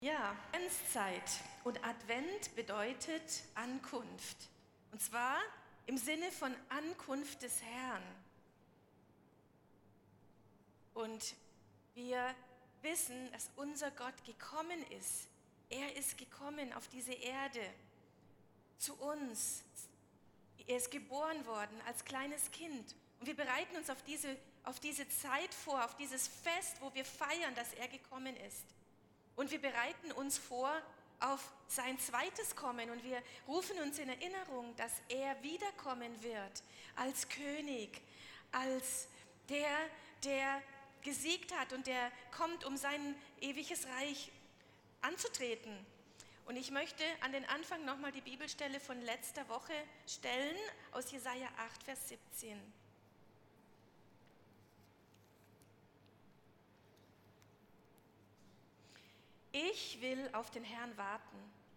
Ja, Adventszeit und Advent bedeutet Ankunft. Und zwar im Sinne von Ankunft des Herrn. Und wir wissen, dass unser Gott gekommen ist. Er ist gekommen auf diese Erde zu uns. Er ist geboren worden als kleines Kind. Und wir bereiten uns auf diese Zeit vor, auf dieses Fest, wo wir feiern, dass er gekommen ist. Und wir bereiten uns vor auf sein zweites Kommen und wir rufen uns in Erinnerung, dass er wiederkommen wird als König, als der gesiegt hat und der kommt, um sein ewiges Reich anzutreten. Und ich möchte an den Anfang nochmal die Bibelstelle von letzter Woche stellen, aus Jesaja 8, Vers 17. Ich will auf den Herrn warten,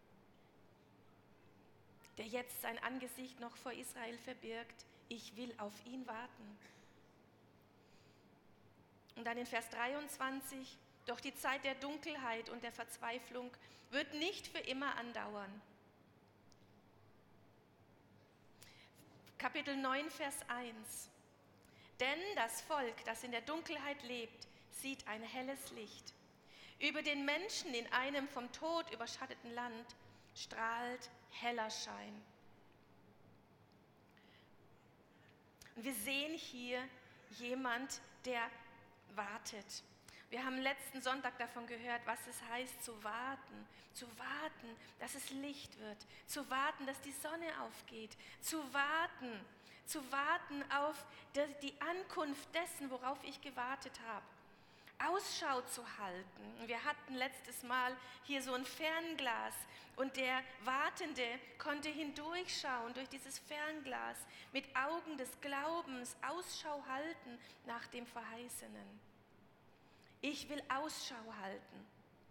der jetzt sein Angesicht noch vor Israel verbirgt. Ich will auf ihn warten. Und dann in Vers 23, doch die Zeit der Dunkelheit und der Verzweiflung wird nicht für immer andauern. Kapitel 9, Vers 1. Denn das Volk, das in der Dunkelheit lebt, sieht ein helles Licht. Über den Menschen in einem vom Tod überschatteten Land strahlt heller Schein. Und wir sehen hier jemand, der wartet. Wir haben letzten Sonntag davon gehört, was es heißt zu warten, dass es Licht wird, zu warten, dass die Sonne aufgeht, zu warten auf die Ankunft dessen, worauf ich gewartet habe. Ausschau zu halten. Wir hatten letztes Mal hier so ein Fernglas und der Wartende konnte hindurchschauen durch dieses Fernglas mit Augen des Glaubens, Ausschau halten nach dem Verheißenen. Ich will Ausschau halten.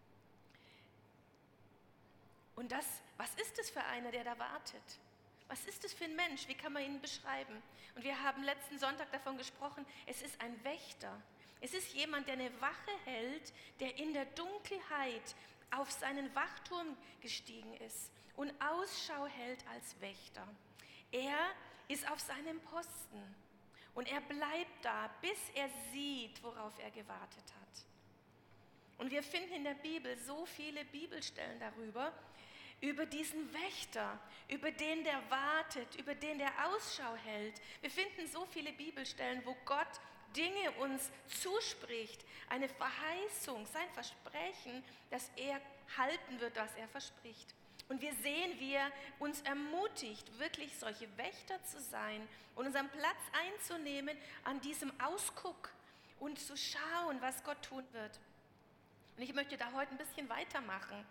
Und was ist es für einer, der da wartet? Was ist es für ein Mensch? Wie kann man ihn beschreiben? Und wir haben letzten Sonntag davon gesprochen, es ist ein Wächter. Es ist jemand, der eine Wache hält, der in der Dunkelheit auf seinen Wachturm gestiegen ist und Ausschau hält als Wächter. Er ist auf seinem Posten und er bleibt da, bis er sieht, worauf er gewartet hat. Und wir finden in der Bibel so viele Bibelstellen darüber, über diesen Wächter, über den der wartet, über den der Ausschau hält. Wir finden so viele Bibelstellen, wo Gott Dinge uns zuspricht, eine Verheißung, sein Versprechen, dass er halten wird, was er verspricht. Und wir sehen, wie er uns ermutigt, wirklich solche Wächter zu sein und unseren Platz einzunehmen an diesem Ausguck und zu schauen, was Gott tun wird. Und ich möchte da heute ein bisschen weitermachen.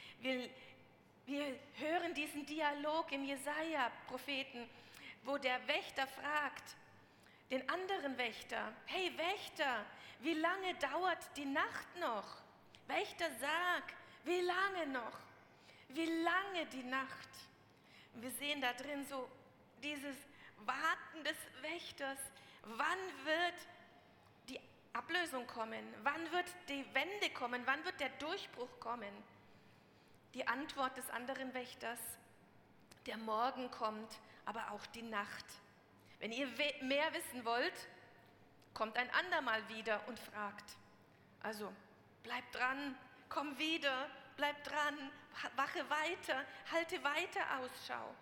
Wir hören diesen Dialog im Jesaja-Propheten, wo der Wächter fragt, den anderen Wächter, hey Wächter, wie lange dauert die Nacht noch? Wächter, sag, wie lange noch? Wie lange die Nacht? Und wir sehen da drin so dieses Warten des Wächters. Wann wird die Ablösung kommen? Wann wird die Wende kommen? Wann wird der Durchbruch kommen? Die Antwort des anderen Wächters, der Morgen kommt, aber auch die Nacht. Wenn ihr mehr wissen wollt, kommt ein andermal wieder und fragt. Also bleibt dran, komm wieder, bleib dran, wache weiter, halte weiter Ausschau.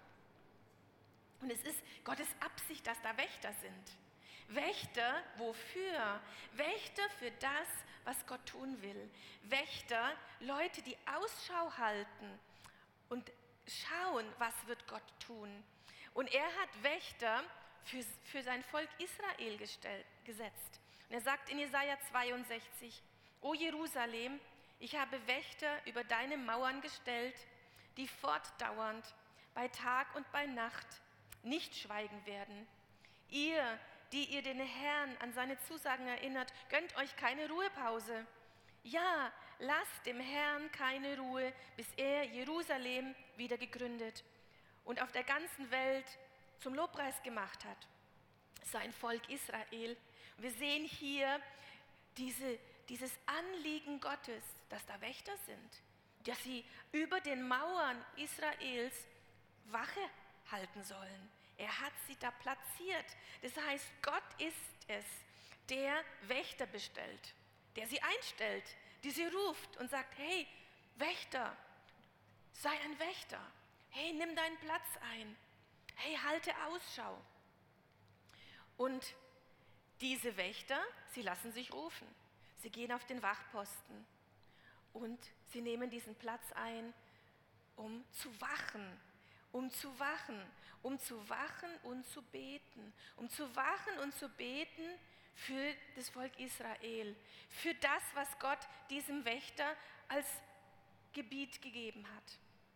Und es ist Gottes Absicht, dass da Wächter sind. Wächter wofür? Wächter für das, was Gott tun will. Wächter, Leute, die Ausschau halten und schauen, was wird Gott tun. Und er hat Wächter für sein Volk Israel gesetzt. Und er sagt in Jesaja 62, O Jerusalem, ich habe Wächter über deine Mauern gestellt, die fortdauernd bei Tag und bei Nacht nicht schweigen werden. Ihr, die ihr den Herrn an seine Zusagen erinnert, gönnt euch keine Ruhepause. Ja, lasst dem Herrn keine Ruhe, bis er Jerusalem wieder gegründet und auf der ganzen Welt zum Lobpreis gemacht hat. Sein Volk Israel. Wir sehen hier dieses Anliegen Gottes, dass da Wächter sind, dass sie über den Mauern Israels Wache halten sollen. Er hat sie da platziert. Das heißt, Gott ist es, der Wächter bestellt, der sie einstellt, die sie ruft und sagt, hey, Wächter, sei ein Wächter. Hey, nimm deinen Platz ein. Hey, halte Ausschau. Und diese Wächter, sie lassen sich rufen. Sie gehen auf den Wachposten und sie nehmen diesen Platz ein, um zu wachen, um zu wachen, um zu wachen und zu beten, um zu wachen und zu beten für das Volk Israel, für das, was Gott diesem Wächter als Gebiet gegeben hat.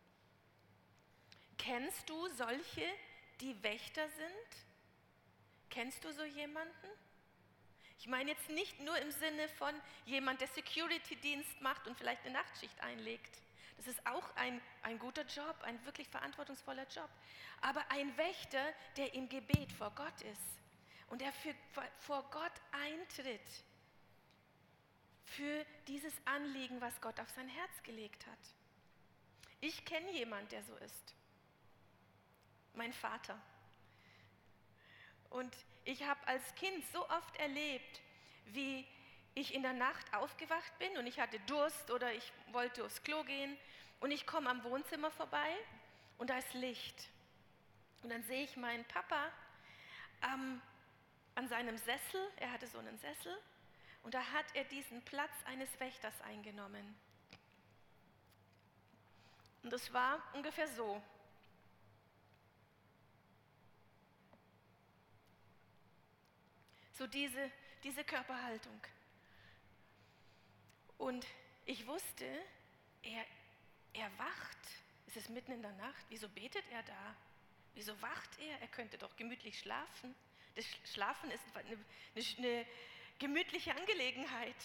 Kennst du solche, die Wächter sind? Kennst du so jemanden? Ich meine jetzt nicht nur im Sinne von jemand, der Security-Dienst macht und vielleicht eine Nachtschicht einlegt. Das ist auch ein guter Job, ein wirklich verantwortungsvoller Job. Aber ein Wächter, der im Gebet vor Gott ist und der vor Gott eintritt für dieses Anliegen, was Gott auf sein Herz gelegt hat. Ich kenne jemanden, der so ist. Mein Vater. Und ich habe als Kind so oft erlebt, wie ich in der Nacht aufgewacht bin und ich hatte Durst oder ich wollte aufs Klo gehen und ich komme am Wohnzimmer vorbei und da ist Licht. Und dann sehe ich meinen Papa an seinem Sessel, er hatte so einen Sessel und da hat er diesen Platz eines Wächters eingenommen. Und das war ungefähr so. So diese Körperhaltung. Und ich wusste, er wacht. Es ist mitten in der Nacht. Wieso betet er da? Wieso wacht er? Er könnte doch gemütlich schlafen. Das Schlafen ist eine gemütliche Angelegenheit.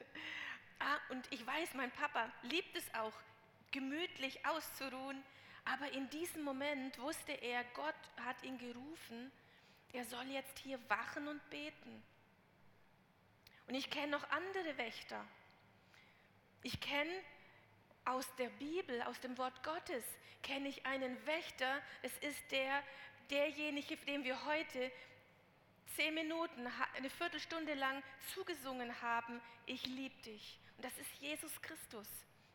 Und ich weiß, mein Papa liebt es auch, gemütlich auszuruhen. Aber in diesem Moment wusste er, Gott hat ihn gerufen, er soll jetzt hier wachen und beten. Und ich kenne noch andere Wächter. Ich kenne aus der Bibel, aus dem Wort Gottes, kenne ich einen Wächter. Es ist derjenige, dem wir heute 10 Minuten, eine Viertelstunde lang zugesungen haben, ich liebe dich. Und das ist Jesus Christus.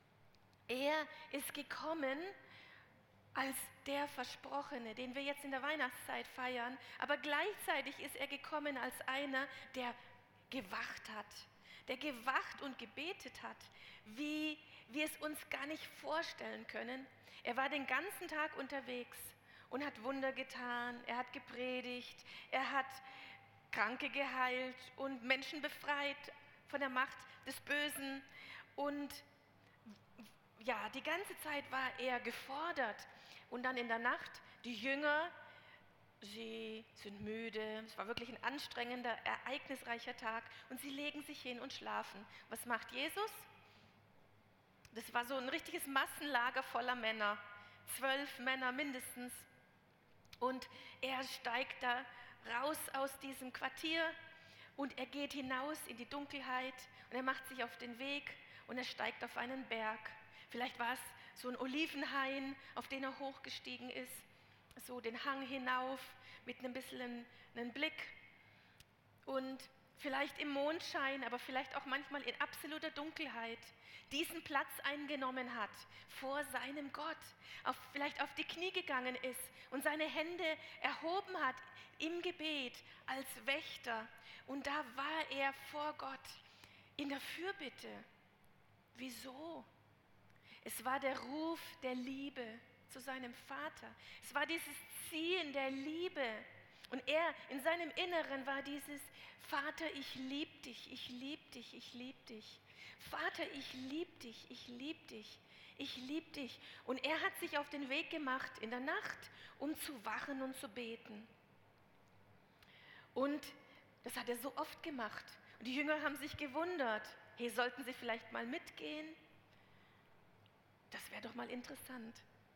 Er ist gekommen als der Versprochene, den wir jetzt in der Weihnachtszeit feiern, aber gleichzeitig ist er gekommen als einer, der gewacht hat, der gewacht und gebetet hat, wie wir es uns gar nicht vorstellen können. Er war den ganzen Tag unterwegs und hat Wunder getan, er hat gepredigt, er hat Kranke geheilt und Menschen befreit von der Macht des Bösen. Und ja, die ganze Zeit war er gefordert. Und dann in der Nacht, die Jünger, sie sind müde, es war wirklich ein anstrengender, ereignisreicher Tag und sie legen sich hin und schlafen. Was macht Jesus? Das war so ein richtiges Massenlager voller Männer, 12 Männer mindestens. Und er steigt da raus aus diesem Quartier und er geht hinaus in die Dunkelheit und er macht sich auf den Weg und er steigt auf einen Berg. Vielleicht war es so ein Olivenhain, auf den er hochgestiegen ist, so den Hang hinauf mit einem bisschen einen Blick und vielleicht im Mondschein, aber vielleicht auch manchmal in absoluter Dunkelheit diesen Platz eingenommen hat vor seinem Gott, vielleicht auf die Knie gegangen ist und seine Hände erhoben hat im Gebet als Wächter. Und da war er vor Gott in der Fürbitte. Wieso? Es war der Ruf der Liebe zu seinem Vater. Es war dieses Ziehen der Liebe. Und er, in seinem Inneren war dieses, Vater, ich liebe dich, ich liebe dich, ich liebe dich. Vater, ich liebe dich, ich liebe dich, ich liebe dich. Und er hat sich auf den Weg gemacht in der Nacht, um zu wachen und zu beten. Und das hat er so oft gemacht. Und die Jünger haben sich gewundert, hey, sollten sie vielleicht mal mitgehen? Das wäre doch mal interessant.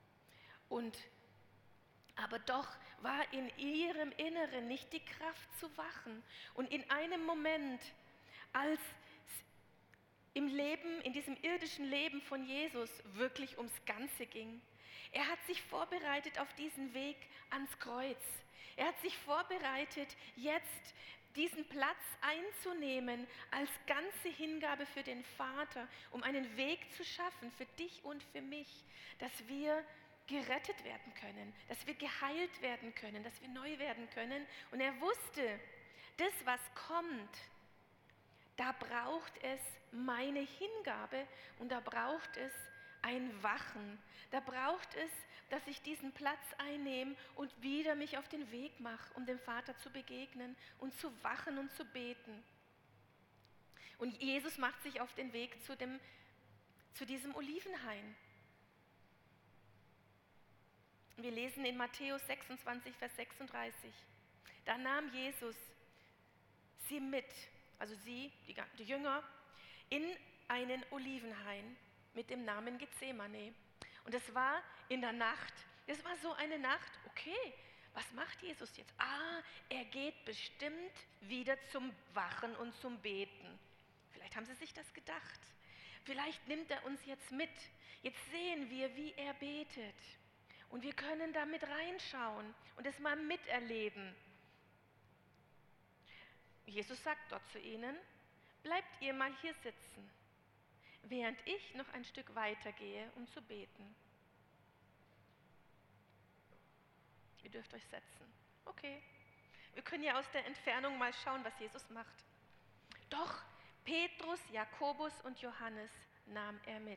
Aber doch war in ihrem Inneren nicht die Kraft zu wachen. Und in einem Moment, als im Leben, in diesem irdischen Leben von Jesus wirklich ums Ganze ging. Er hat sich vorbereitet auf diesen Weg ans Kreuz. Er hat sich vorbereitet, jetzt diesen Platz einzunehmen als ganze Hingabe für den Vater, um einen Weg zu schaffen für dich und für mich, dass wir gerettet werden können, dass wir geheilt werden können, dass wir neu werden können. Und er wusste, das, was kommt, da braucht es meine Hingabe und da braucht es ein Wachen. Da braucht es, dass ich diesen Platz einnehme und wieder mich auf den Weg mache, um dem Vater zu begegnen und zu wachen und zu beten. Und Jesus macht sich auf den Weg zu diesem Olivenhain. Wir lesen in Matthäus 26, Vers 36. Da nahm Jesus sie mit, also sie, die Jünger, in einen Olivenhain mit dem Namen Gethsemane. Und es war in der Nacht, es war so eine Nacht, okay, was macht Jesus jetzt? Er geht bestimmt wieder zum Wachen und zum Beten. Vielleicht haben sie sich das gedacht. Vielleicht nimmt er uns jetzt mit. Jetzt sehen wir, wie er betet. Und wir können da mit reinschauen und es mal miterleben. Jesus sagt dort zu ihnen, bleibt ihr mal hier sitzen, während ich noch ein Stück weiter gehe, um zu beten. Ihr dürft euch setzen. Okay. Wir können ja aus der Entfernung mal schauen, was Jesus macht. Doch Petrus, Jakobus und Johannes nahm er mit.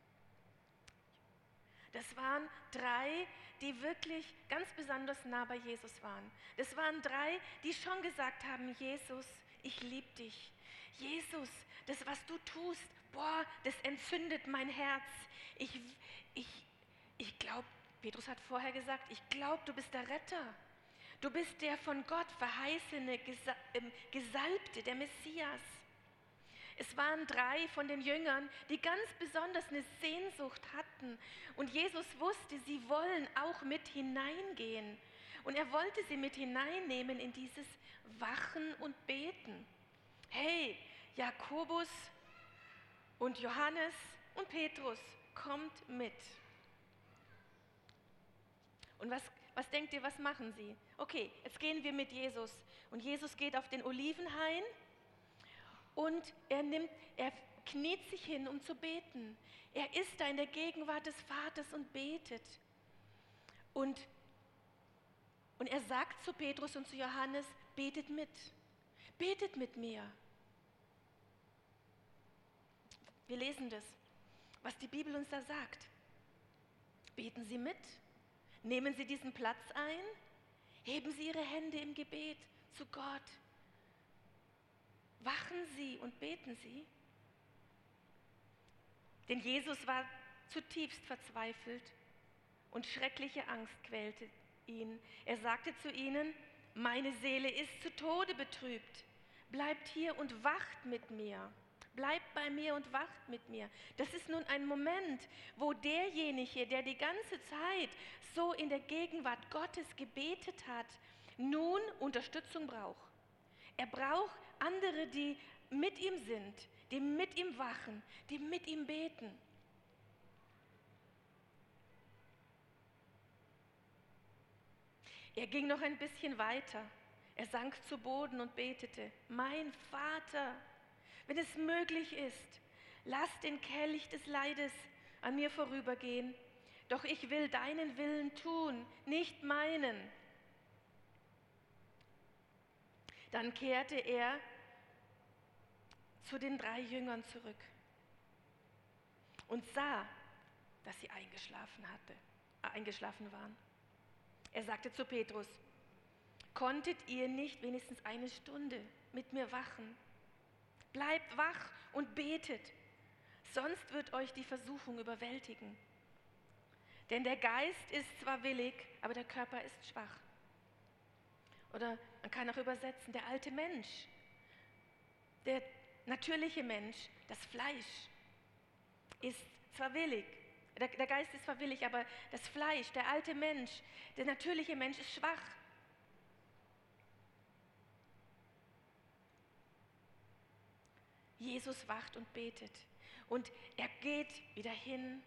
Das waren 3, die wirklich ganz besonders nah bei Jesus waren. Das waren 3, die schon gesagt haben, Jesus, ich liebe dich. Jesus, das, was du tust, das entzündet mein Herz. Ich glaube, Petrus hat vorher gesagt, ich glaube, du bist der Retter. Du bist der von Gott verheißene, Gesalbte, der Messias. Es waren 3 von den Jüngern, die ganz besonders eine Sehnsucht hatten. Und Jesus wusste, sie wollen auch mit hineingehen. Und er wollte sie mit hineinnehmen in dieses Wachen und Beten. Hey, Jakobus und Johannes und Petrus, kommt mit. Und was denkt ihr, was machen sie? Okay, jetzt gehen wir mit Jesus. Und Jesus geht auf den Olivenhain. Und er kniet sich hin, um zu beten. Er ist da in der Gegenwart des Vaters und betet. Und er sagt zu Petrus und zu Johannes, betet mit mir. Wir lesen das, was die Bibel uns da sagt. Beten Sie mit, nehmen Sie diesen Platz ein, heben Sie Ihre Hände im Gebet zu Gott. Wachen Sie und beten Sie. Denn Jesus war zutiefst verzweifelt und schreckliche Angst quälte ihn. Er sagte zu ihnen, meine Seele ist zu Tode betrübt. Bleibt hier und wacht mit mir. Bleibt bei mir und wacht mit mir. Das ist nun ein Moment, wo derjenige, der die ganze Zeit so in der Gegenwart Gottes gebetet hat, nun Unterstützung braucht. Er braucht andere, die mit ihm sind, die mit ihm wachen, die mit ihm beten. Er ging noch ein bisschen weiter. Er sank zu Boden und betete, mein Vater, wenn es möglich ist, lass den Kelch des Leides an mir vorübergehen, doch ich will deinen Willen tun, nicht meinen. Dann kehrte er zu den 3 Jüngern zurück und sah, dass sie eingeschlafen waren. Er sagte zu Petrus, konntet ihr nicht wenigstens eine Stunde mit mir wachen? Bleibt wach und betet, sonst wird euch die Versuchung überwältigen. Denn der Geist ist zwar willig, aber der Körper ist schwach. Oder man kann auch übersetzen, der alte Mensch, der natürliche Mensch, das Fleisch ist zwar willig, der Geist ist zwar willig, aber das Fleisch, der alte Mensch, der natürliche Mensch ist schwach. Jesus wacht und betet. Und er geht wieder hin.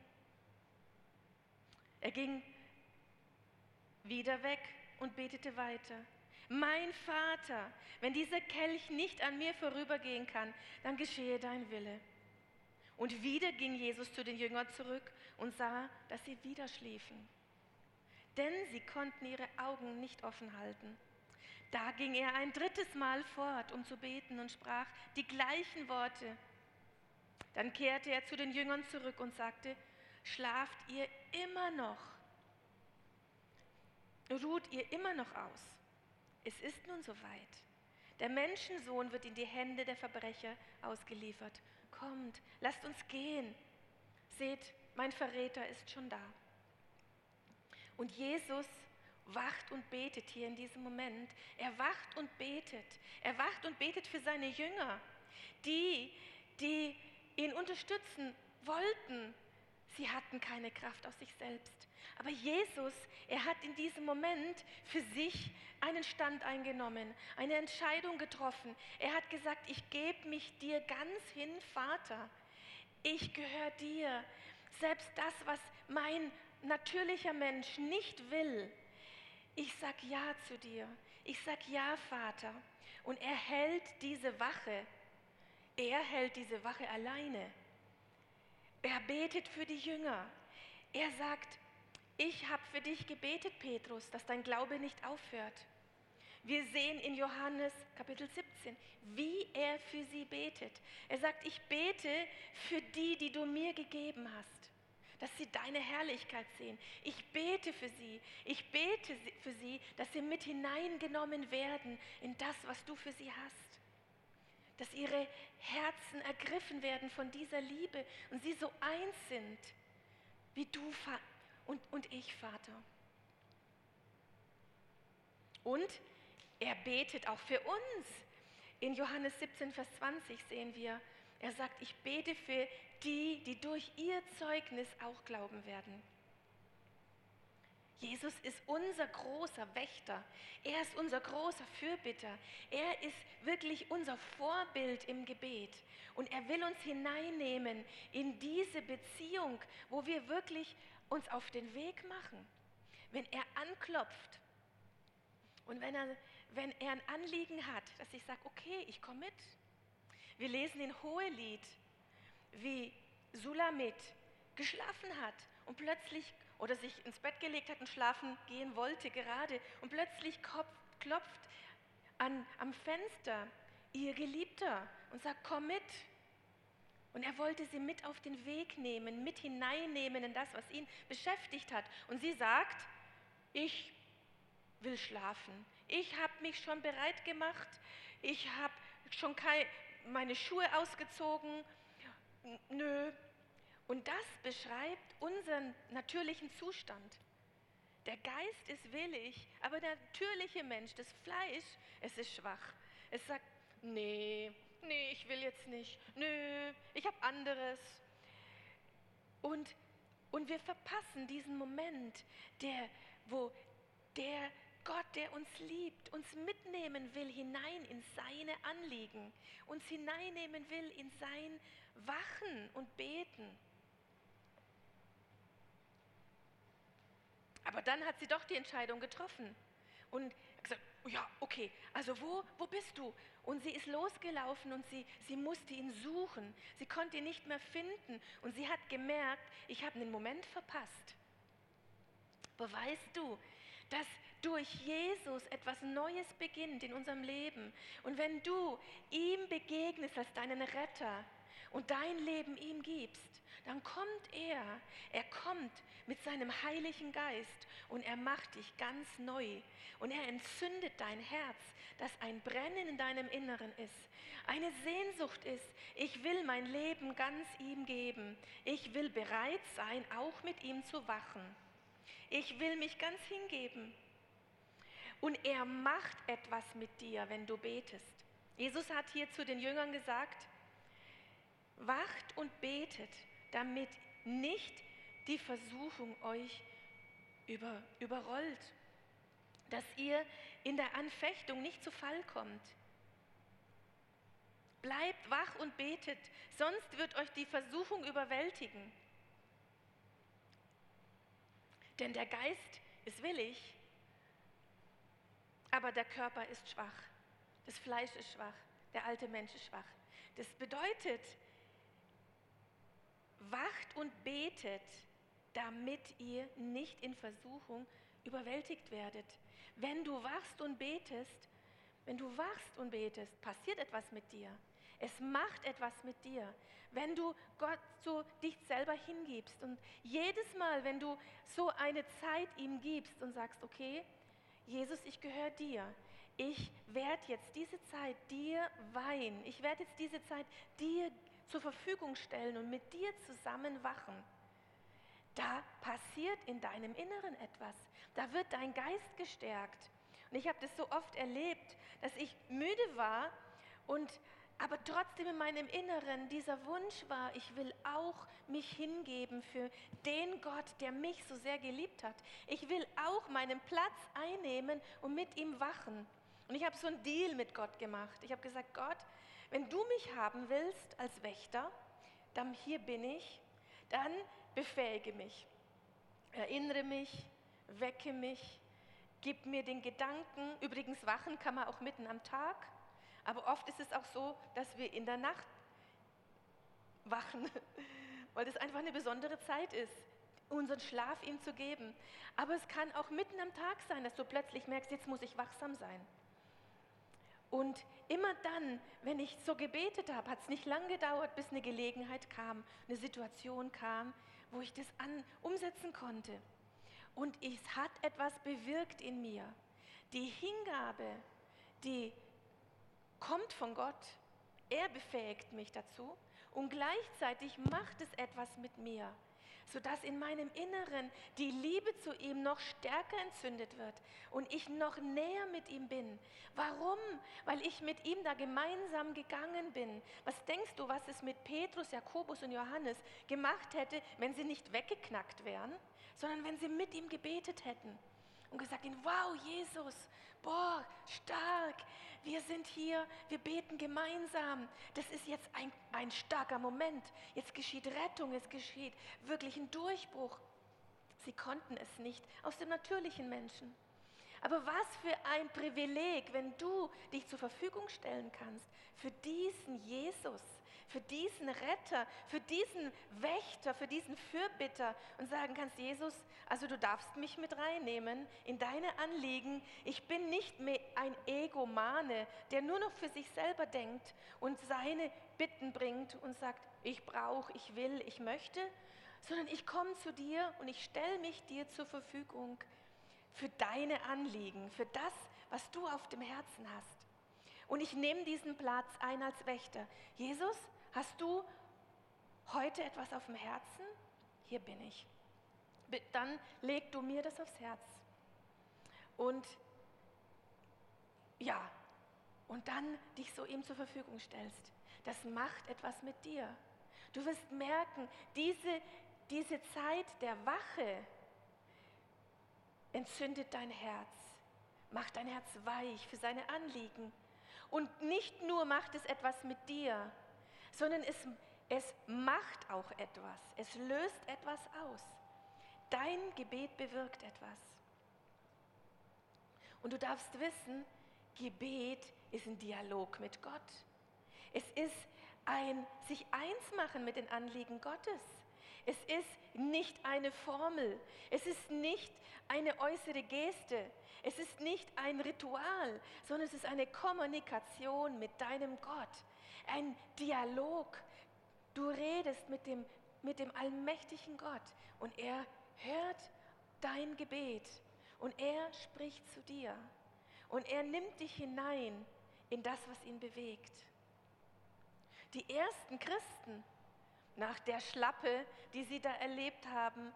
Er ging wieder weg und betete weiter. Mein Vater, wenn dieser Kelch nicht an mir vorübergehen kann, dann geschehe dein Wille. Und wieder ging Jesus zu den Jüngern zurück und sah, dass sie wieder schliefen. Denn sie konnten ihre Augen nicht offen halten. Da ging er ein drittes Mal fort, um zu beten und sprach die gleichen Worte. Dann kehrte er zu den Jüngern zurück und sagte, schlaft ihr immer noch? Ruht ihr immer noch aus? Es ist nun soweit. Der Menschensohn wird in die Hände der Verbrecher ausgeliefert. Kommt, lasst uns gehen. Seht, mein Verräter ist schon da. Und Jesus wacht und betet hier in diesem Moment. Er wacht und betet. Er wacht und betet für seine Jünger, die ihn unterstützen wollten. Sie hatten keine Kraft aus sich selbst. Aber Jesus, er hat in diesem Moment für sich einen Stand eingenommen, eine Entscheidung getroffen. Er hat gesagt, ich gebe mich dir ganz hin, Vater. Ich gehöre dir. Selbst das, was mein natürlicher Mensch nicht will, ich sag ja zu dir. Ich sag ja, Vater. Und er hält diese Wache. Er hält diese Wache alleine. Er betet für die Jünger. Er sagt, ich habe für dich gebetet, Petrus, dass dein Glaube nicht aufhört. Wir sehen in Johannes Kapitel 17, wie er für sie betet. Er sagt, ich bete für die, die du mir gegeben hast, dass sie deine Herrlichkeit sehen. Ich bete für sie. Ich bete für sie, dass sie mit hineingenommen werden in das, was du für sie hast. Dass ihre Herzen ergriffen werden von dieser Liebe und sie so eins sind, wie du und ich, Vater. Und er betet auch für uns. In Johannes 17, Vers 20 sehen wir, er sagt, ich bete für die, die durch ihr Zeugnis auch glauben werden. Jesus ist unser großer Wächter. Er ist unser großer Fürbitter. Er ist wirklich unser Vorbild im Gebet. Und er will uns hineinnehmen in diese Beziehung, wo wir wirklich uns auf den Weg machen. Wenn er anklopft und wenn er ein Anliegen hat, dass ich sage, okay, ich komme mit. Wir lesen in Hohelied, wie Sulamit geschlafen hat und plötzlich oder sich ins Bett gelegt hat und schlafen gehen wollte gerade und plötzlich klopft am Fenster ihr Geliebter und sagt, komm mit. Und er wollte sie mit auf den Weg nehmen, mit hineinnehmen in das, was ihn beschäftigt hat. Und sie sagt, ich will schlafen. Ich habe mich schon bereit gemacht. Ich habe schon meine Schuhe ausgezogen. Nö. Und das beschreibt unseren natürlichen Zustand. Der Geist ist willig, aber der natürliche Mensch, das Fleisch, es ist schwach. Es sagt, nee, ich will jetzt nicht. Nö, ich habe anderes. Und wir verpassen diesen Moment, wo der Gott, der uns liebt, uns mitnehmen will hinein in seine Anliegen, uns hineinnehmen will in sein Wachen und Beten. Aber dann hat sie doch die Entscheidung getroffen und gesagt, ja, okay, also wo bist du? Und sie ist losgelaufen und sie musste ihn suchen. Sie konnte ihn nicht mehr finden und sie hat gemerkt, ich habe einen Moment verpasst. Aber weißt du, dass durch Jesus etwas Neues beginnt in unserem Leben. Und wenn du ihm begegnest als deinen Retter und dein Leben ihm gibst, dann kommt er. Er kommt mit seinem Heiligen Geist und er macht dich ganz neu. Und er entzündet dein Herz, dass ein Brennen in deinem Inneren ist. Eine Sehnsucht ist, ich will mein Leben ganz ihm geben. Ich will bereit sein, auch mit ihm zu wachen. Ich will mich ganz hingeben. Und er macht etwas mit dir, wenn du betest. Jesus hat hier zu den Jüngern gesagt, wacht und betet, damit nicht die Versuchung euch überrollt, dass ihr in der Anfechtung nicht zu Fall kommt. Bleibt wach und betet, sonst wird euch die Versuchung überwältigen. Denn der Geist ist willig, aber der Körper ist schwach. Das Fleisch ist schwach, der alte Mensch ist schwach. Das bedeutet, wacht und betet, damit ihr nicht in Versuchung überwältigt werdet. Wenn du wachst und betest, passiert etwas mit dir. Es macht etwas mit dir, wenn du Gott so dich selber hingibst. Und jedes Mal, wenn du so eine Zeit ihm gibst und sagst, okay, Jesus, ich gehöre dir. Ich werde jetzt diese Zeit dir weihen. Ich werde jetzt diese Zeit dir zur Verfügung stellen und mit dir zusammen wachen. Da passiert in deinem Inneren etwas. Da wird dein Geist gestärkt. Und ich habe das so oft erlebt, dass ich müde war aber trotzdem in meinem Inneren dieser Wunsch war, ich will auch mich hingeben für den Gott, der mich so sehr geliebt hat. Ich will auch meinen Platz einnehmen und mit ihm wachen. Und ich habe so einen Deal mit Gott gemacht. Ich habe gesagt, Gott, wenn du mich haben willst als Wächter, dann hier bin ich, dann befähige mich, erinnere mich, wecke mich, gib mir den Gedanken. Übrigens, wachen kann man auch mitten am Tag. Aber oft ist es auch so, dass wir in der Nacht wachen, weil das einfach eine besondere Zeit ist, unseren Schlaf ihm zu geben. Aber es kann auch mitten am Tag sein, dass du plötzlich merkst, jetzt muss ich wachsam sein. Und immer dann, wenn ich so gebetet habe, hat es nicht lang gedauert, bis eine Gelegenheit kam, eine Situation kam, wo ich das umsetzen konnte. Und es hat etwas bewirkt in mir. Die Hingabe, die kommt von Gott. Er befähigt mich dazu und gleichzeitig macht es etwas mit mir, sodass in meinem Inneren die Liebe zu ihm noch stärker entzündet wird und ich noch näher mit ihm bin. Warum? Weil ich mit ihm da gemeinsam gegangen bin. Was denkst du, was es mit Petrus, Jakobus und Johannes gemacht hätte, wenn sie nicht weggeknackt wären, sondern wenn sie mit ihm gebetet hätten und gesagt hätten, wow, Jesus, boah, stark, wir sind hier, wir beten gemeinsam. Das ist jetzt ein starker Moment. Jetzt geschieht Rettung, es geschieht wirklich ein Durchbruch. Sie konnten es nicht aus dem natürlichen Menschen. Aber was für ein Privileg, wenn du dich zur Verfügung stellen kannst für diesen Jesus, für diesen Retter, für diesen Wächter, für diesen Fürbitter und sagen kannst, Jesus, also du darfst mich mit reinnehmen in deine Anliegen. Ich bin nicht mehr ein Egomane, der nur noch für sich selber denkt und seine Bitten bringt und sagt, ich brauche, ich will, ich möchte, sondern ich komme zu dir und ich stelle mich dir zur Verfügung für deine Anliegen, für das, was du auf dem Herzen hast. Und ich nehme diesen Platz ein als Wächter. Jesus, hast du heute etwas auf dem Herzen? Hier bin ich. Dann leg du mir das aufs Herz. Und ja, und dann dich so ihm zur Verfügung stellst. Das macht etwas mit dir. Du wirst merken, diese Zeit der Wache entzündet dein Herz, macht dein Herz weich für seine Anliegen. Und nicht nur macht es etwas mit dir, sondern es macht auch etwas. Es löst etwas aus. Dein Gebet bewirkt etwas. Und du darfst wissen, Gebet ist ein Dialog mit Gott. Es ist ein sich eins machen mit den Anliegen Gottes. Es ist nicht eine Formel. Es ist nicht eine äußere Geste. Es ist nicht ein Ritual, sondern es ist eine Kommunikation mit deinem Gott. Ein Dialog. Du redest mit dem allmächtigen Gott und er hört dein Gebet und er spricht zu dir und er nimmt dich hinein in das, was ihn bewegt. Die ersten Christen, nach der Schlappe, die sie da erlebt haben,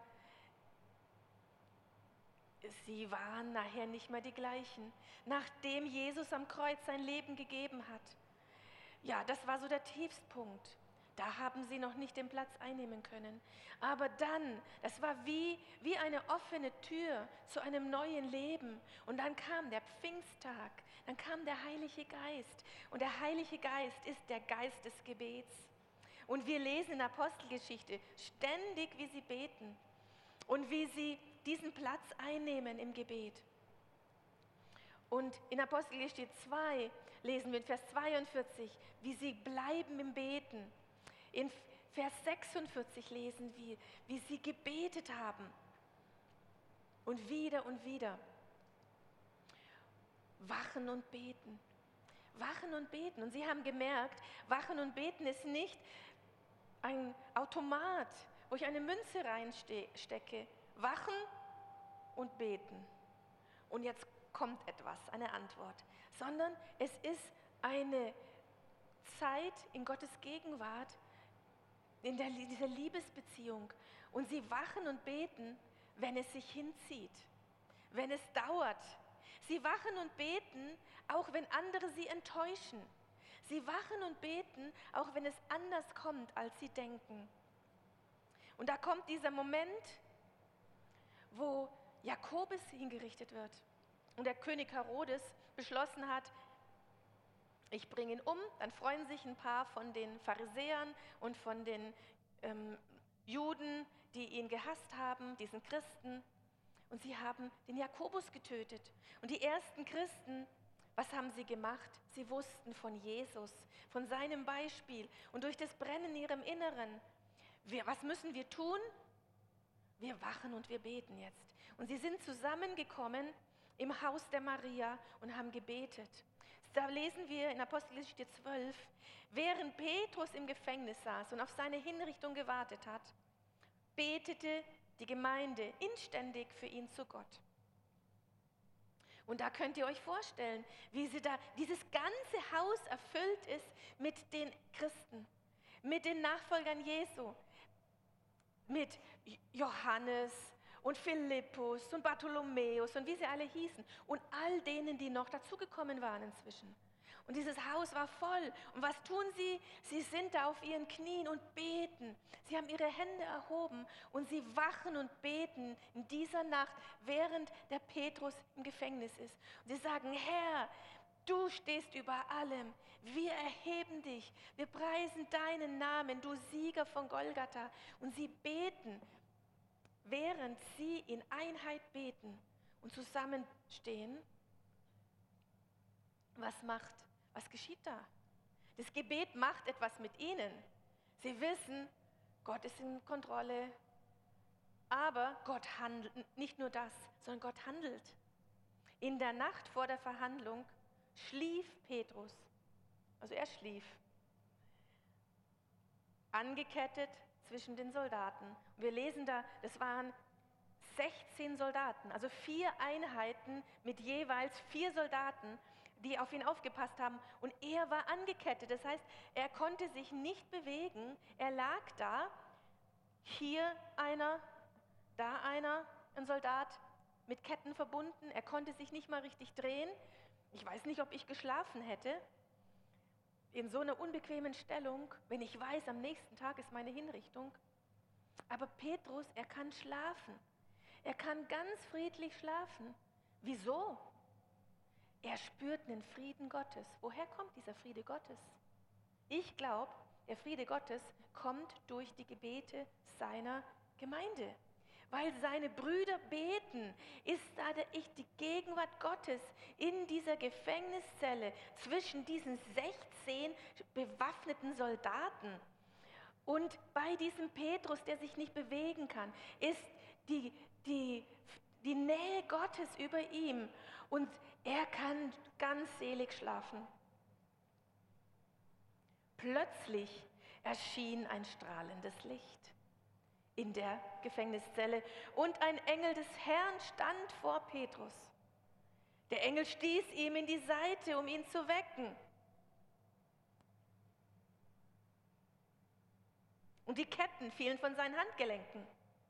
sie waren nachher nicht mehr die gleichen. Nachdem Jesus am Kreuz sein Leben gegeben hat. Ja, das war so der Tiefstpunkt. Da haben sie noch nicht den Platz einnehmen können. Aber dann, das war wie eine offene Tür zu einem neuen Leben. Und dann kam der Pfingsttag, dann kam der Heilige Geist. Und der Heilige Geist ist der Geist des Gebets. Und wir lesen in der Apostelgeschichte ständig, wie sie beten und wie sie diesen Platz einnehmen im Gebet. Und in Apostelgeschichte 2 lesen wir in Vers 42, wie sie bleiben im Beten. In Vers 46 lesen wir, wie sie gebetet haben. Und wieder und wieder. Wachen und beten. Wachen und beten. Und sie haben gemerkt, Wachen und beten ist nicht ein Automat, wo ich eine Münze reinstecke. Wachen und beten. Und jetzt kommt etwas, eine Antwort. Sondern es ist eine Zeit in Gottes Gegenwart, in dieser Liebesbeziehung. Und sie wachen und beten, wenn es sich hinzieht, wenn es dauert. Sie wachen und beten, auch wenn andere sie enttäuschen. Sie wachen und beten, auch wenn es anders kommt, als sie denken. Und da kommt dieser Moment, wo Jakobus hingerichtet wird und der König Herodes beschlossen hat, ich bringe ihn um. Dann freuen sich ein paar von den Pharisäern und von den Juden, die ihn gehasst haben, diesen Christen. Und sie haben den Jakobus getötet. Und die ersten Christen, was haben sie gemacht? Sie wussten von Jesus, von seinem Beispiel. Und durch das Brennen in ihrem Inneren, was müssen wir tun? Wir wachen und wir beten jetzt. Und sie sind zusammengekommen im Haus der Maria und haben gebetet. Da lesen wir in Apostelgeschichte 12, während Petrus im Gefängnis saß und auf seine Hinrichtung gewartet hat, betete die Gemeinde inständig für ihn zu Gott. Und da könnt ihr euch vorstellen, wie dieses ganze Haus erfüllt ist mit den Christen, mit den Nachfolgern Jesu, mit Johannes und Philippus und Bartholomäus und wie sie alle hießen und all denen, die noch dazugekommen waren inzwischen. Und dieses Haus war voll. Und was tun sie? Sie sind da auf ihren Knien und beten. Sie haben ihre Hände erhoben und sie wachen und beten in dieser Nacht, während der Petrus im Gefängnis ist. Und sie sagen, Herr, du stehst über allem. Wir erheben dich. Wir preisen deinen Namen, du Sieger von Golgatha. Und sie beten, während sie in Einheit beten und zusammenstehen. Was geschieht da? Das Gebet macht etwas mit ihnen. Sie wissen, Gott ist in Kontrolle, aber Gott handelt, nicht nur das, sondern Gott handelt. In der Nacht vor der Verhandlung schlief Petrus, also er schlief, angekettet zwischen den Soldaten. Und wir lesen da, das waren 16 Soldaten, also 4 Einheiten mit jeweils 4 Soldaten, die auf ihn aufgepasst haben. Und er war angekettet, das heißt, er konnte sich nicht bewegen, er lag da, hier einer, da einer, ein Soldat mit Ketten verbunden, er konnte sich nicht mal richtig drehen. Ich weiß nicht, ob ich geschlafen hätte, in so einer unbequemen Stellung, wenn ich weiß, am nächsten Tag ist meine Hinrichtung. Aber Petrus, er kann schlafen, er kann ganz friedlich schlafen. Wieso? Er spürt den Frieden Gottes. Woher kommt dieser Friede Gottes? Ich glaube, der Friede Gottes kommt durch die Gebete seiner Gemeinde. Weil seine Brüder beten, ist da die Gegenwart Gottes in dieser Gefängniszelle zwischen diesen 16 bewaffneten Soldaten. Und bei diesem Petrus, der sich nicht bewegen kann, ist die Nähe Gottes über ihm. Und er kann ganz selig schlafen. Plötzlich erschien ein strahlendes Licht in der Gefängniszelle und ein Engel des Herrn stand vor Petrus. Der Engel stieß ihm in die Seite, um ihn zu wecken. Und die Ketten fielen von seinen Handgelenken.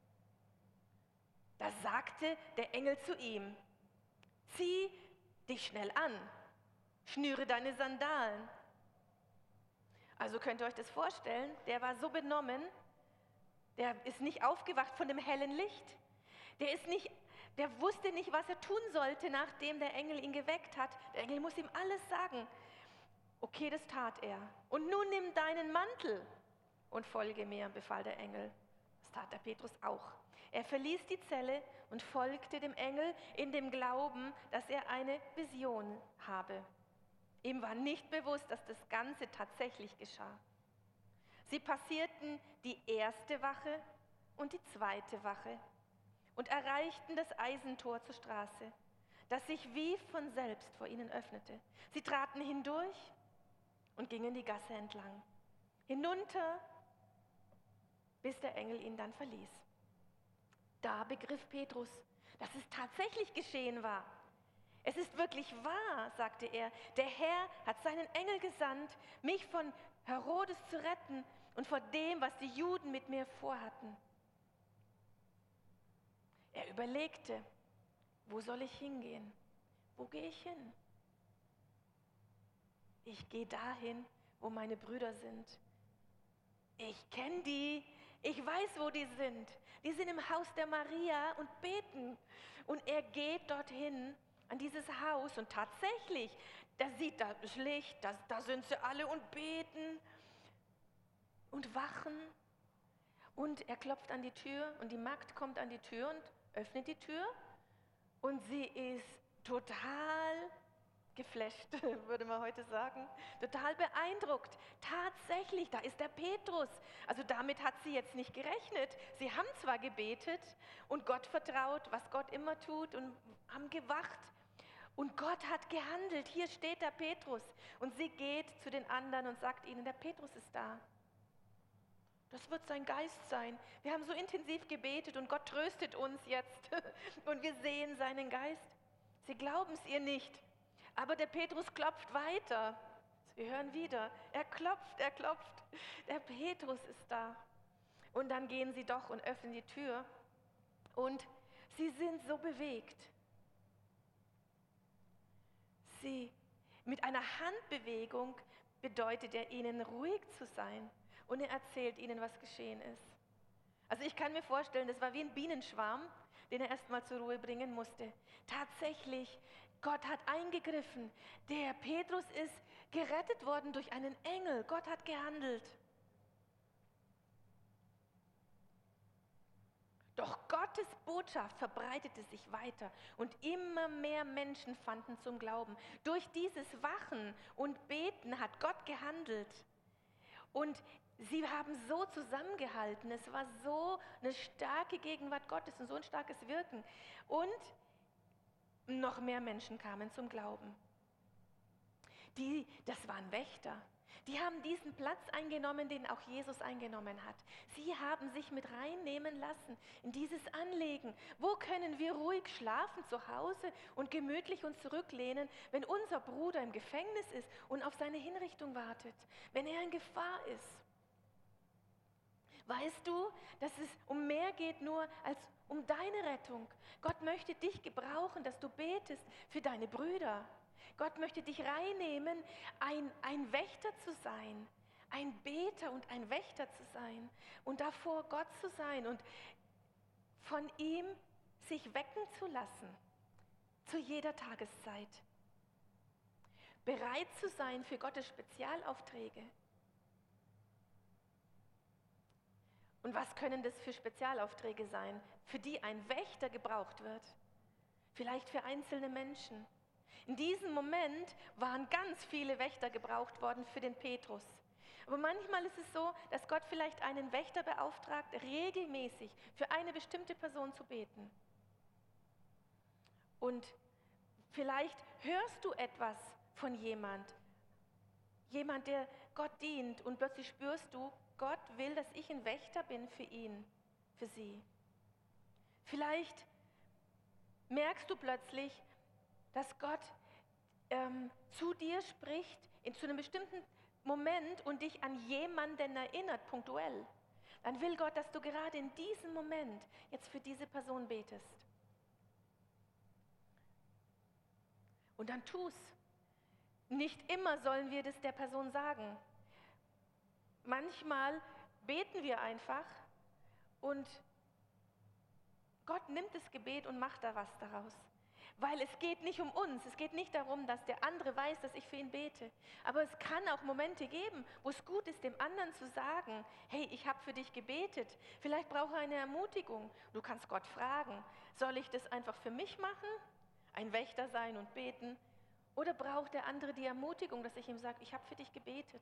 Da sagte der Engel zu ihm, zieh dich schnell an, schnüre deine Sandalen. Also könnt ihr euch das vorstellen, der war so benommen, der ist nicht aufgewacht von dem hellen Licht. Der wusste nicht, was er tun sollte, nachdem der Engel ihn geweckt hat. Der Engel muss ihm alles sagen. Okay, das tat er. Und nun nimm deinen Mantel und folge mir, befahl der Engel. Das tat der Petrus auch. Er verließ die Zelle und folgte dem Engel in dem Glauben, dass er eine Vision habe. Ihm war nicht bewusst, dass das Ganze tatsächlich geschah. Sie passierten die erste Wache und die zweite Wache und erreichten das Eisentor zur Straße, das sich wie von selbst vor ihnen öffnete. Sie traten hindurch und gingen die Gasse entlang, hinunter, bis der Engel ihn dann verließ. Da begriff Petrus, dass es tatsächlich geschehen war. Es ist wirklich wahr, sagte er, der Herr hat seinen Engel gesandt, mich von Herodes zu retten und vor dem, was die Juden mit mir vorhatten. Er überlegte, wo soll ich hingehen? Wo gehe ich hin? Ich gehe dahin, wo meine Brüder sind. Ich kenne die, ich weiß, wo die sind. Die sind im Haus der Maria und beten. Und er geht dorthin, an dieses Haus, und tatsächlich, da sieht das Licht, da sind sie alle und beten und wachen. Und er klopft an die Tür und die Magd kommt an die Tür und öffnet die Tür und sie ist total geflasht, würde man heute sagen, total beeindruckt. Tatsächlich, da ist der Petrus. Also damit hat sie jetzt nicht gerechnet. Sie haben zwar gebetet und Gott vertraut, was Gott immer tut, und haben gewacht. Und Gott hat gehandelt. Hier steht der Petrus. Und sie geht zu den anderen und sagt ihnen, der Petrus ist da. Das wird sein Geist sein. Wir haben so intensiv gebetet und Gott tröstet uns jetzt. Und wir sehen seinen Geist. Sie glauben es ihr nicht. Aber der Petrus klopft weiter. Wir hören wieder. Er klopft, er klopft. Der Petrus ist da. Und dann gehen sie doch und öffnen die Tür. Und sie sind so bewegt. Mit einer Handbewegung bedeutet er ihnen, ruhig zu sein. Und er erzählt ihnen, was geschehen ist. Also ich kann mir vorstellen, das war wie ein Bienenschwarm, den er erstmal zur Ruhe bringen musste. Tatsächlich, Gott hat eingegriffen. Der Petrus ist gerettet worden durch einen Engel. Gott hat gehandelt. Doch Gottes Botschaft verbreitete sich weiter und immer mehr Menschen fanden zum Glauben. Durch dieses Wachen und Beten hat Gott gehandelt. Und sie haben so zusammengehalten. Es war so eine starke Gegenwart Gottes und so ein starkes Wirken. Und noch mehr Menschen kamen zum Glauben. Das waren Wächter. Die haben diesen Platz eingenommen, den auch Jesus eingenommen hat. Sie haben sich mit reinnehmen lassen in dieses Anliegen. Wo können wir ruhig schlafen zu Hause und gemütlich uns zurücklehnen, wenn unser Bruder im Gefängnis ist und auf seine Hinrichtung wartet, wenn er in Gefahr ist? Weißt du, dass es um mehr geht nur als um deine Rettung. Gott möchte dich gebrauchen, dass du betest für deine Brüder. Gott möchte dich reinnehmen, ein Wächter zu sein, ein Beter und ein Wächter zu sein und davor Gott zu sein und von ihm sich wecken zu lassen, zu jeder Tageszeit. Bereit zu sein für Gottes Spezialaufträge. Und was können das für Spezialaufträge sein, für die ein Wächter gebraucht wird? Vielleicht für einzelne Menschen. In diesem Moment waren ganz viele Wächter gebraucht worden für den Petrus. Aber manchmal ist es so, dass Gott vielleicht einen Wächter beauftragt, regelmäßig für eine bestimmte Person zu beten. Und vielleicht hörst du etwas von jemand, der Gott dient, und plötzlich spürst du, Gott will, dass ich ein Wächter bin für ihn, für sie. Vielleicht merkst du plötzlich, dass Gott zu dir spricht zu einem bestimmten Moment und dich an jemanden erinnert, punktuell. Dann will Gott, dass du gerade in diesem Moment jetzt für diese Person betest. Und dann tu's. Nicht immer sollen wir das der Person sagen. manchmal beten wir einfach und Gott nimmt das Gebet und macht da was daraus. Weil es geht nicht um uns, es geht nicht darum, dass der andere weiß, dass ich für ihn bete. Aber es kann auch Momente geben, wo es gut ist, dem anderen zu sagen, hey, ich habe für dich gebetet, vielleicht brauche er eine Ermutigung. Du kannst Gott fragen, soll ich das einfach für mich machen, ein Wächter sein und beten? Oder braucht der andere die Ermutigung, dass ich ihm sage, ich habe für dich gebetet?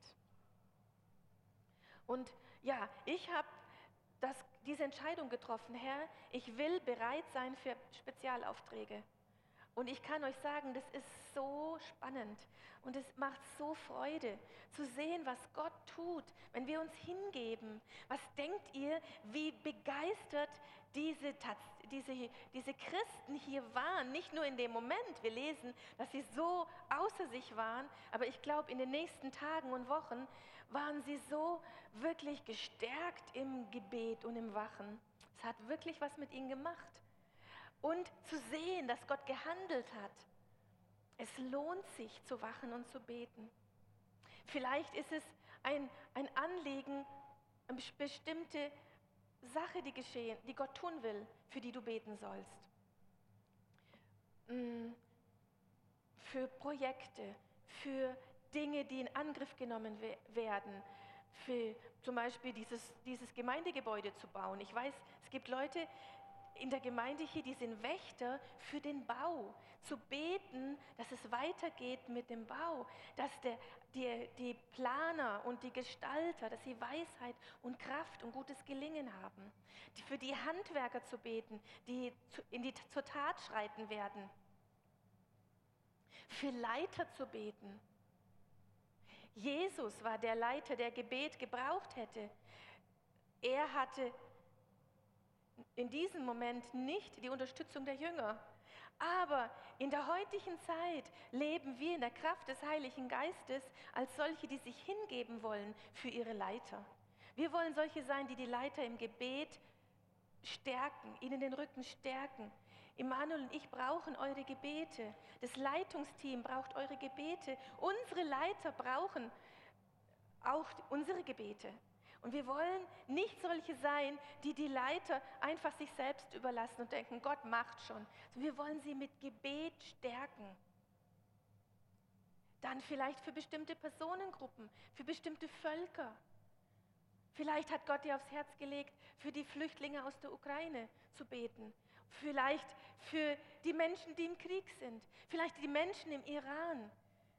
Und ja, ich habe diese Entscheidung getroffen, Herr, ich will bereit sein für Spezialaufträge. Und ich kann euch sagen, das ist so spannend und es macht so Freude zu sehen, was Gott tut, wenn wir uns hingeben. Was denkt ihr, wie begeistert diese Christen hier waren? Nicht nur in dem Moment, wir lesen, dass sie so außer sich waren, aber ich glaube, in den nächsten Tagen und Wochen waren sie so wirklich gestärkt im Gebet und im Wachen. Es hat wirklich was mit ihnen gemacht. Und zu sehen, dass Gott gehandelt hat. Es lohnt sich zu wachen und zu beten. Vielleicht ist es ein Anliegen, eine bestimmte Sache, die Gott tun will, für die du beten sollst. Für Projekte, für Dinge, die in Angriff genommen werden, für zum Beispiel dieses Gemeindegebäude zu bauen. Ich weiß, es gibt Leute in der Gemeinde hier, die sind Wächter für den Bau, zu beten, dass es weitergeht mit dem Bau, dass die Planer und die Gestalter, dass sie Weisheit und Kraft und gutes Gelingen haben, für die Handwerker zu beten, die zur Tat schreiten werden, für Leiter zu beten. Jesus war der Leiter, der Gebet gebraucht hätte. Er hatte in diesem Moment nicht die Unterstützung der Jünger. Aber in der heutigen Zeit leben wir in der Kraft des Heiligen Geistes als solche, die sich hingeben wollen für ihre Leiter. Wir wollen solche sein, die Leiter im Gebet stärken, ihnen den Rücken stärken. Immanuel und ich brauchen eure Gebete. Das Leitungsteam braucht eure Gebete. Unsere Leiter brauchen auch unsere Gebete. Und wir wollen nicht solche sein, die Leiter einfach sich selbst überlassen und denken, Gott macht schon. Wir wollen sie mit Gebet stärken. Dann vielleicht für bestimmte Personengruppen, für bestimmte Völker. Vielleicht hat Gott dir aufs Herz gelegt, für die Flüchtlinge aus der Ukraine zu beten. Vielleicht für die Menschen, die im Krieg sind. Vielleicht die Menschen im Iran.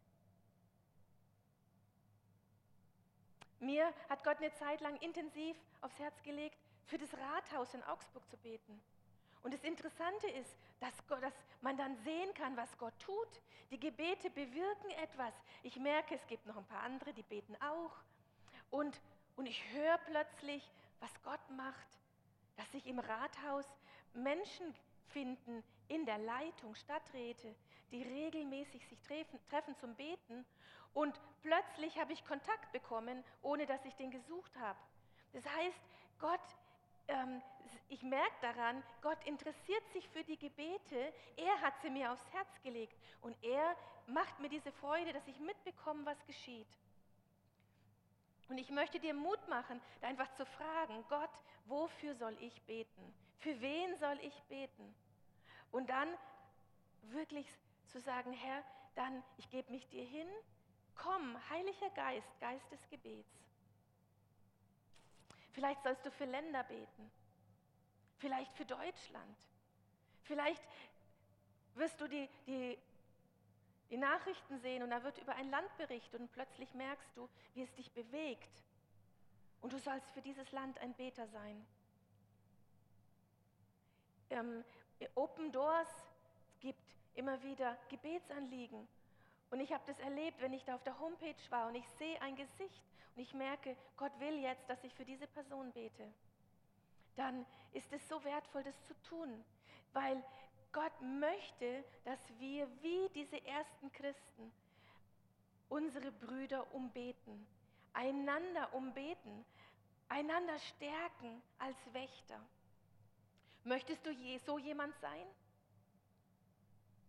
Mir hat Gott eine Zeit lang intensiv aufs Herz gelegt, für das Rathaus in Augsburg zu beten. Und das Interessante ist, dass man dann sehen kann, was Gott tut. Die Gebete bewirken etwas. Ich merke, es gibt noch ein paar andere, die beten auch. Und ich höre plötzlich, was Gott macht, dass sich im Rathaus Menschen finden, in der Leitung, Stadträte, die regelmäßig sich treffen zum Beten. Und plötzlich habe ich Kontakt bekommen, ohne dass ich den gesucht habe. Das heißt, ich merke daran, Gott interessiert sich für die Gebete. Er hat sie mir aufs Herz gelegt. Und er macht mir diese Freude, dass ich mitbekomme, was geschieht. Und ich möchte dir Mut machen, da einfach zu fragen, Gott, wofür soll ich beten? Für wen soll ich beten? Und dann wirklich zu sagen, Herr, dann, ich gebe mich dir hin. Komm, Heiliger Geist, Geist des Gebets. Vielleicht sollst du für Länder beten. Vielleicht für Deutschland. Vielleicht wirst du die Nachrichten sehen und da wird über ein Land berichtet und plötzlich merkst du, wie es dich bewegt. Und du sollst für dieses Land ein Beter sein. Open Doors gibt immer wieder Gebetsanliegen. Und ich habe das erlebt, wenn ich da auf der Homepage war und ich sehe ein Gesicht und ich merke, Gott will jetzt, dass ich für diese Person bete. Dann ist es so wertvoll, das zu tun, weil Gott möchte, dass wir wie diese ersten Christen unsere Brüder umbeten, einander umbeten, einander stärken als Wächter. Möchtest du so jemand sein?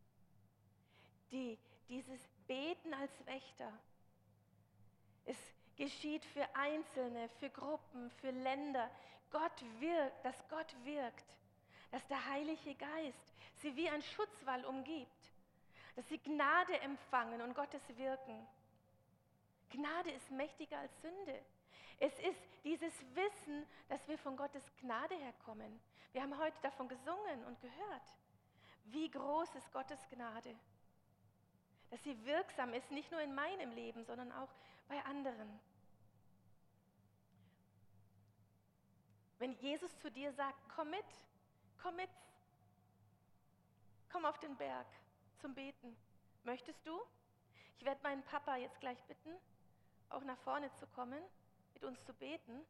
Dieses Beten als Wächter. Es geschieht für Einzelne, für Gruppen, für Länder. Gott wirkt, dass der Heilige Geist sie wie ein Schutzwall umgibt, dass sie Gnade empfangen und Gottes Wirken. Gnade ist mächtiger als Sünde. Es ist dieses Wissen, dass wir von Gottes Gnade herkommen. Wir haben heute davon gesungen und gehört, wie groß ist Gottes Gnade. Dass sie wirksam ist, nicht nur in meinem Leben, sondern auch bei anderen. Wenn Jesus zu dir sagt, komm mit, komm auf den Berg zum Beten. Möchtest du? Ich werde meinen Papa jetzt gleich bitten, auch nach vorne zu kommen, mit uns zu beten.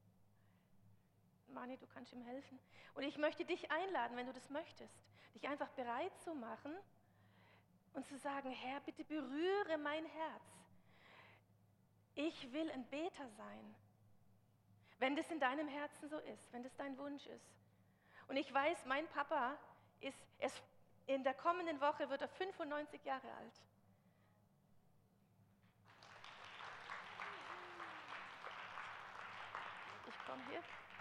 Mani, du kannst ihm helfen. Und ich möchte dich einladen, wenn du das möchtest, dich einfach bereit zu machen und zu sagen, Herr, bitte berühre mein Herz. Ich will ein Beter sein. Wenn das in deinem Herzen so ist, wenn das dein Wunsch ist. Und ich weiß, mein Papa in der kommenden Woche wird er 95 Jahre alt. Ich komme hier.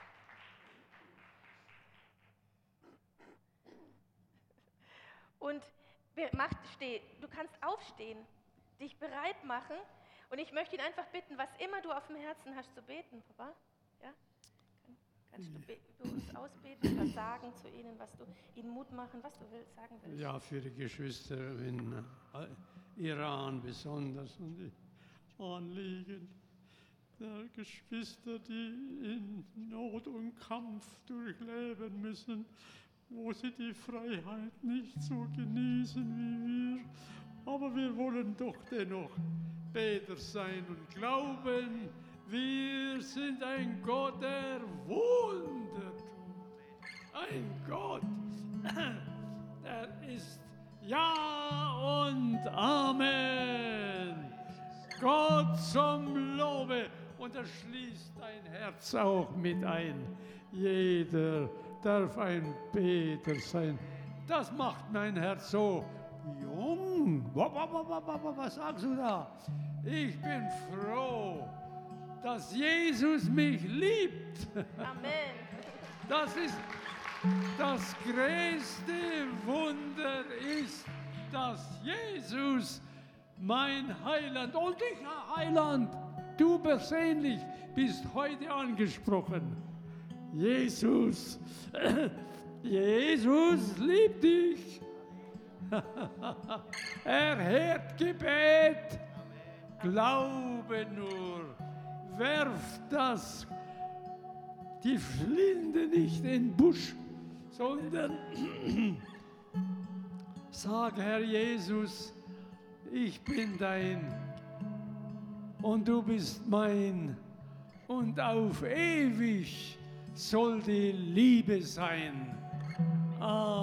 Und du kannst aufstehen, dich bereit machen. Und ich möchte ihn einfach bitten, was immer du auf dem Herzen hast, zu beten, Papa. Ja? Kannst du für uns ausbeten, was sagen zu ihnen, was du ihnen Mut machen, was du sagen willst? Ja, für die Geschwister in Iran besonders und die Anliegen der Geschwister, die in Not und Kampf durchleben müssen, wo sie die Freiheit nicht so genießen wie wir. Aber wir wollen doch dennoch Beter sein und glauben, wir sind ein Gott, der Wunder tut. Ein Gott, der ist Ja und Amen. Gott zum Lobe. Und er schließt dein Herz auch mit ein. Jeder darf ein Beter sein. Das macht mein Herz so jung. Was sagst du da? Ich bin froh, dass Jesus mich liebt. Amen. Das ist das größte Wunder, ist, dass Jesus mein Heiland und ich, Heiland, du persönlich bist heute angesprochen. Jesus liebt dich. Er hört Gebet. Glaube nur, werf die Flinte nicht in den Busch, sondern sag, Herr Jesus, ich bin dein und du bist mein und auf ewig soll die Liebe sein. Amen.